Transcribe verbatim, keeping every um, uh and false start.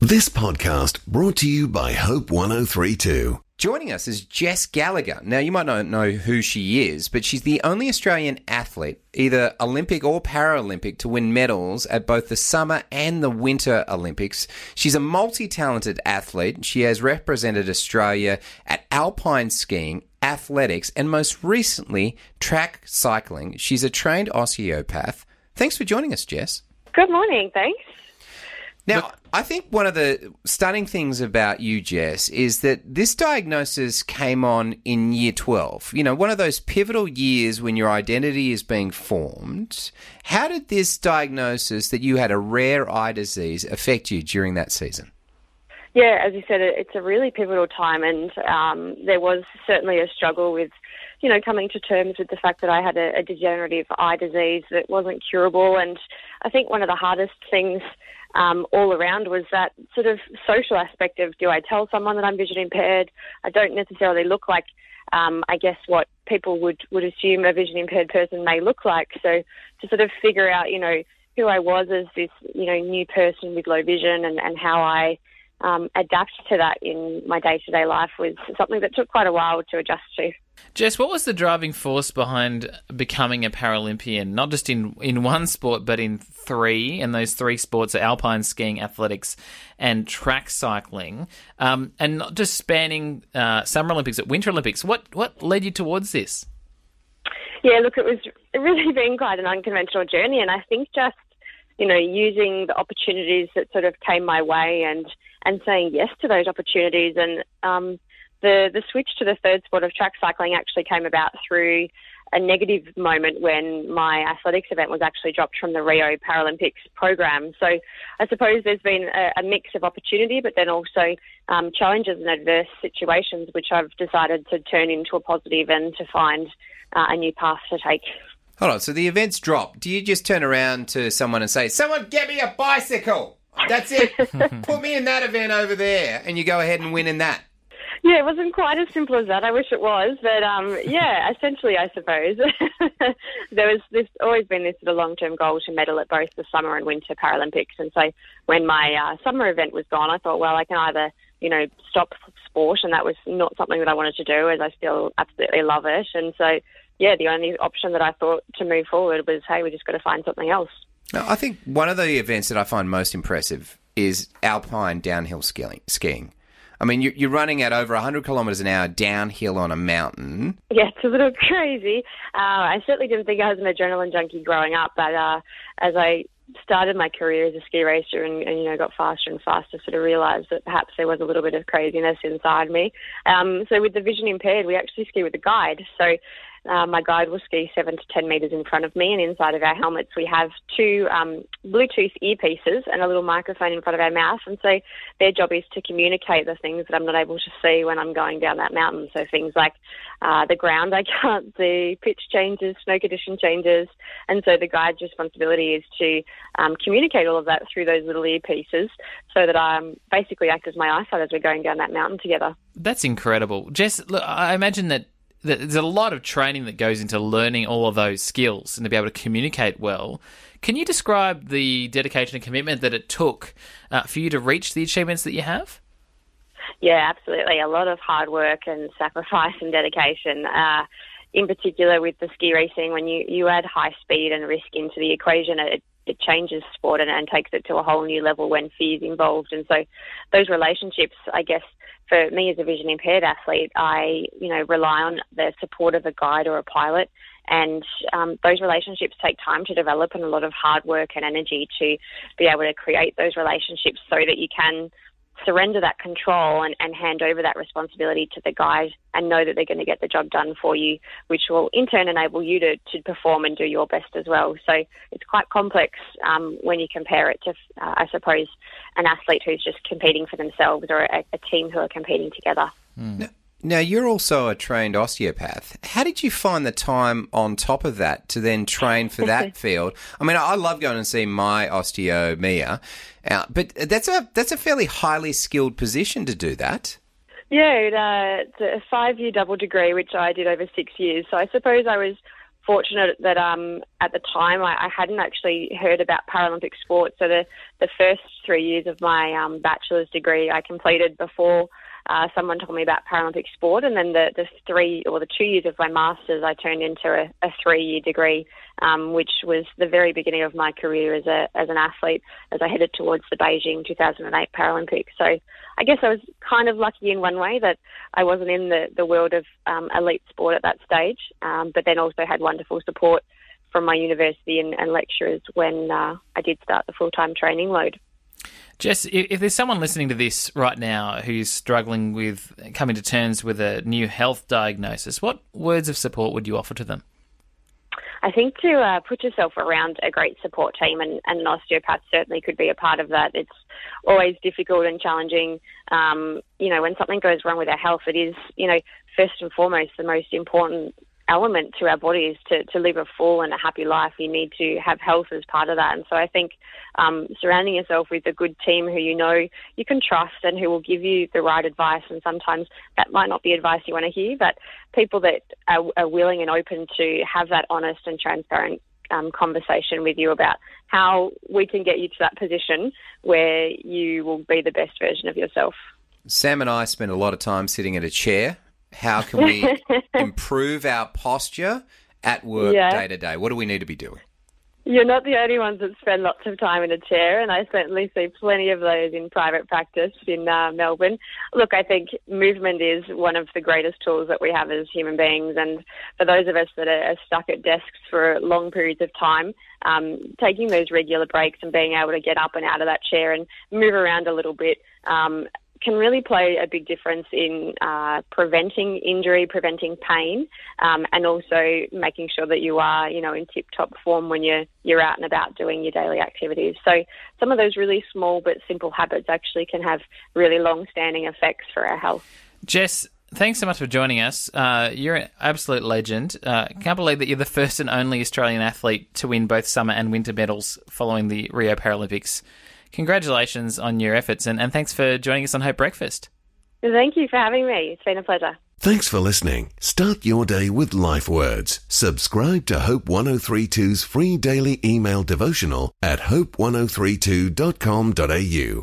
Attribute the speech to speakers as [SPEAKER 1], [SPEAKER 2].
[SPEAKER 1] This podcast brought to you by Hope one oh three two.
[SPEAKER 2] Joining us is Jess Gallagher. Now, you might not know who she is, but she's the only Australian athlete, either Olympic or Paralympic, to win medals at both the Summer and the Winter Olympics. She's a multi-talented athlete. She has represented Australia at alpine skiing, athletics, and most recently, track cycling. She's a trained osteopath. Thanks for joining us, Jess.
[SPEAKER 3] Good morning, thanks.
[SPEAKER 2] Now, I think one of the stunning things about you, Jess, is that this diagnosis came on in year twelve. You know, one of those pivotal years when your identity is being formed. How did this diagnosis that you had a rare eye disease affect you during that season?
[SPEAKER 3] Yeah, as you said, it's a really pivotal time, and um, there was certainly a struggle with, you know, coming to terms with the fact that I had a, a degenerative eye disease that wasn't curable. And I think one of the hardest things Um, all around was that sort of social aspect of, do I tell someone that I'm vision impaired? I don't necessarily look like, um, I guess, what people would, would assume a vision impaired person may look like. So to sort of figure out, you know, who I was as this, you know, new person with low vision and, and how I um, adapt to that in my day-to-day life was something that took quite a while to adjust to.
[SPEAKER 4] Jess, what was the driving force behind becoming a Paralympian, not just in, in one sport, but in three, and those three sports are alpine skiing, athletics, and track cycling, um, and not just spanning uh, Summer Olympics at Winter Olympics? What what led you towards this?
[SPEAKER 3] Yeah, look, it was really been quite an unconventional journey, and I think just, you know, using the opportunities that sort of came my way and, and saying yes to those opportunities. And um, the, the switch to the third sport of track cycling actually came about through a negative moment when my athletics event was actually dropped from the Rio Paralympics program. So I suppose there's been a, a mix of opportunity, but then also um, challenges and adverse situations, which I've decided to turn into a positive and to find uh, a new path to take.
[SPEAKER 2] Hold on, so the event's dropped. Do you just turn around to someone and say, someone get me a bicycle? That's it. Put me in that event over there, and you go ahead and win in that.
[SPEAKER 3] Yeah, it wasn't quite as simple as that. I wish it was, but um, yeah, essentially, I suppose. there was there's always been this sort of long-term goal to medal at both the Summer and Winter Paralympics, and so when my uh, summer event was gone, I thought, well, I can either, you know, stop sport, and that was not something that I wanted to do, as I still absolutely love it, and so yeah, the only option that I thought to move forward was, hey, we just got to find something else.
[SPEAKER 2] Now, I think one of the events that I find most impressive is alpine downhill skiing. skiing. I mean, you're running at over one hundred kilometres an hour downhill on a mountain.
[SPEAKER 3] Yeah, it's a little crazy. Uh, I certainly didn't think I was an adrenaline junkie growing up, but uh, as I started my career as a ski racer and, and, you know, got faster and faster, sort of realised that perhaps there was a little bit of craziness inside me. Um, so with the vision impaired, we actually ski with a guide. So Uh, my guide will ski seven to ten metres in front of me, and inside of our helmets we have two um, Bluetooth earpieces and a little microphone in front of our mouth, and so their job is to communicate the things that I'm not able to see when I'm going down that mountain. So things like uh, the ground I can't see, pitch changes, snow condition changes, and so the guide's responsibility is to um, communicate all of that through those little earpieces so that I um, basically act as my eyesight as we're going down that mountain together.
[SPEAKER 4] That's incredible. Jess, look, I imagine that there's a lot of training that goes into learning all of those skills and to be able to communicate well. Can you describe the dedication and commitment that it took uh, for you to reach the achievements that you have?
[SPEAKER 3] Yeah, absolutely. A lot of hard work and sacrifice and dedication. Uh, in particular with the ski racing, when you, you add high speed and risk into the equation, it, it changes sport and, and takes it to a whole new level when fear is involved. And so those relationships, I guess, for me as a vision impaired athlete, I, you know, rely on the support of a guide or a pilot, and um, those relationships take time to develop and a lot of hard work and energy to be able to create those relationships so that you can surrender that control and, and hand over that responsibility to the guide and know that they're going to get the job done for you, which will in turn enable you to, to perform and do your best as well. So it's quite complex um, when you compare it to, uh, I suppose, an athlete who's just competing for themselves or a, a team who are competing together.
[SPEAKER 2] Mm. Now, now, you're also a trained osteopath. How did you find the time on top of that to then train for that field? I mean, I love going and seeing my osteo, Mia, uh, but that's a that's a fairly highly skilled position to do that.
[SPEAKER 3] Yeah, it, uh, it's a five-year double degree, which I did over six years. So I suppose I was fortunate that um, at the time I, I hadn't actually heard about Paralympic sport. So the, the first three years of my um, bachelor's degree I completed before uh, someone told me about Paralympic sport, and then the, the three or the two years of my master's I turned into a, a three-year degree, um, which was the very beginning of my career as a as an athlete as I headed towards the Beijing two thousand eight Paralympics. So I guess I was kind of lucky in one way that I wasn't in the, the world of um, elite sport at that stage, um, but then also had wonderful support from my university and, and lecturers when uh, I did start the full-time training load.
[SPEAKER 4] Jess, if there's someone listening to this right now who's struggling with coming to terms with a new health diagnosis, what words of support would you offer to them?
[SPEAKER 3] I think to uh, put yourself around a great support team, and, and an osteopath certainly could be a part of that. It's always difficult and challenging. Um, you know, when something goes wrong with our health, it is, you know, first and foremost, the most important element to our bodies to, to live a full and a happy life. You need to have health as part of that. And so I think um, surrounding yourself with a good team who you know you can trust and who will give you the right advice, and sometimes that might not be advice you want to hear, but people that are, are willing and open to have that honest and transparent um, conversation with you about how we can get you to that position where you will be the best version of yourself.
[SPEAKER 2] Sam and I spend a lot of time sitting in a chair. How can we improve our posture at work
[SPEAKER 3] Yeah.
[SPEAKER 2] day to day? What do we need to be doing?
[SPEAKER 3] You're not the only ones that spend lots of time in a chair, and I certainly see plenty of those in private practice in uh, Melbourne. Look, I think movement is one of the greatest tools that we have as human beings, and for those of us that are stuck at desks for long periods of time, um, taking those regular breaks and being able to get up and out of that chair and move around a little bit um, can really play a big difference in uh, preventing injury, preventing pain, um, and also making sure that you are, you know, in tip-top form when you're you're out and about doing your daily activities. So some of those really small but simple habits actually can have really long-standing effects for our health.
[SPEAKER 4] Jess, thanks so much for joining us. Uh, you're an absolute legend. Uh, can't believe that you're the first and only Australian athlete to win both summer and winter medals following the Rio Paralympics. Congratulations on your efforts, and, and thanks for joining us on Hope Breakfast.
[SPEAKER 3] Thank you for having me. It's been a pleasure.
[SPEAKER 1] Thanks for listening. Start your day with Life Words. Subscribe to Hope one oh three two's free daily email devotional at hope ten thirty-two dot com dot a u.